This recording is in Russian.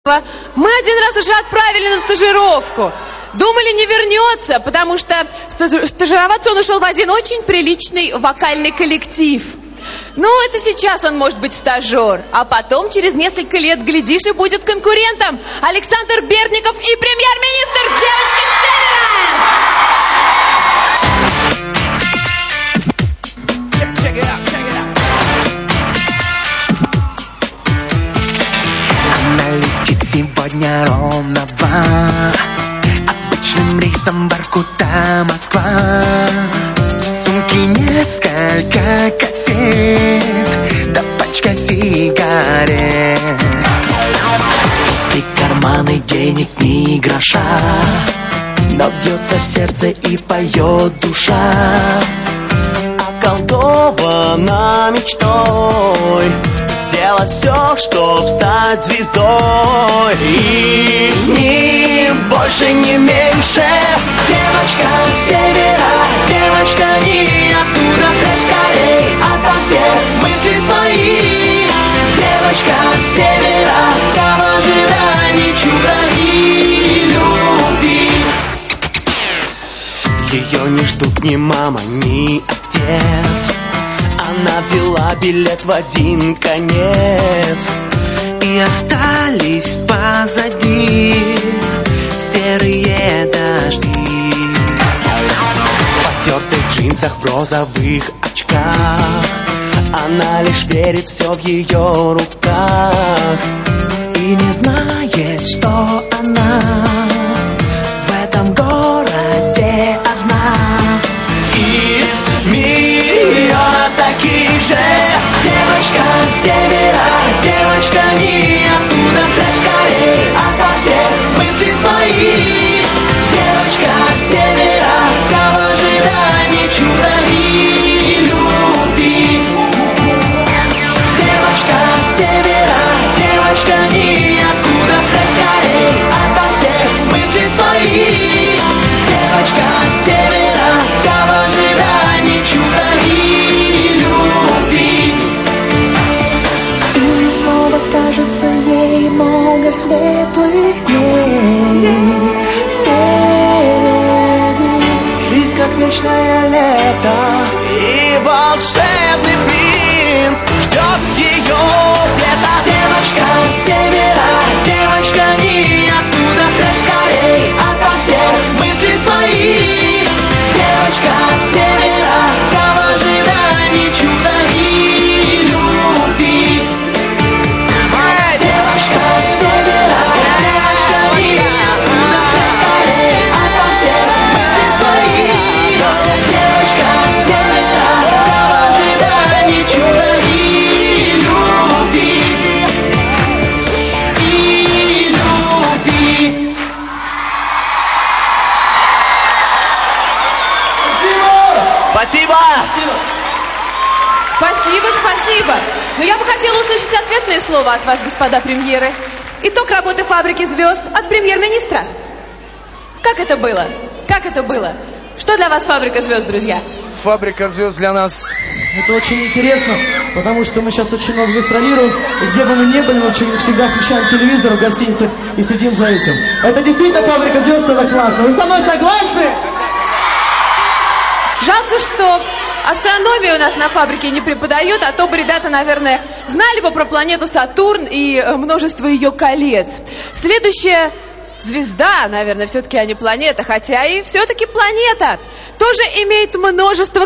Мы один раз уже отправили на стажировку. Думали, не вернется, потому что стажироваться он ушел в один очень приличный вокальный коллектив. Ну, это сейчас он может быть стажер, а потом через несколько лет, глядишь, и будет конкурентом. Александр Бердников и премьер-министр девочка Севера! Она летит сегодня ровно в 2, обычным рейсом Воркута-Москва. В сумке несколько кассет, да пачка сигарет. Пусты карманы, денег ни гроша, но бьется сердце и поет душа. Околдована мечтой сделать все, чтоб стать звездой. И ни больше, ни меньше. Девочка с севера, девочка не оттуда, прячь скорей ото всех мысли свои. Девочка с севера, вся в ожидании чуда и любви. Ее не ждут ни мама, ни отец. Она взяла билет в один конец, и остались позади серые дожди. В потертых джинсах, в розовых очках, она лишь верит, все в ее руках, и не знает, что она в этом городе одна. Из миллиона таких же. Девочка с севера, девочка не оттуда, прячь скорей ото всех мысли свои. Девочка с севера, вся в ожидании чуда и любви. Девочка с севера, девочка не оттуда, прячь скорей ото всех мысли свои. Девочка с севера, вся в ожидании чуда и любви. И снова кажется ей много светлых дней впереди. Жизнь как вечное лето, и волшебный принц ждет ее где-то. Девочка с севера, девочка не оттуда, прячь скорей ото всех мысли свои. Девочка с севера, вся в ожидании чуда и любви. Девочка с севера, девочка не оттуда, прячь скорей ото всех мысли свои. Девочка с севера, вся в ожидании чуда и любви. И любви. Спасибо! Спасибо. Но я бы хотела услышать ответное слово от вас, господа премьеры. Итог работы «Фабрики звезд» от премьер-министра. Как это было? Что для вас «Фабрика звезд», друзья? Фабрика звезд для нас. Это очень интересно, потому что мы сейчас очень много гастролируем, и где бы мы ни были, мы всегда включаем телевизор в гостиницах и следим за этим. Это действительно «Фабрика звезд», это классно. Вы со мной согласны? Жалко, что астрономию у нас на фабрике не преподают, а то бы ребята, наверное, знали бы про планету Сатурн и множество ее колец. Следующая звезда, наверное, все-таки, а не планета, хотя и все-таки планета, тоже имеет множество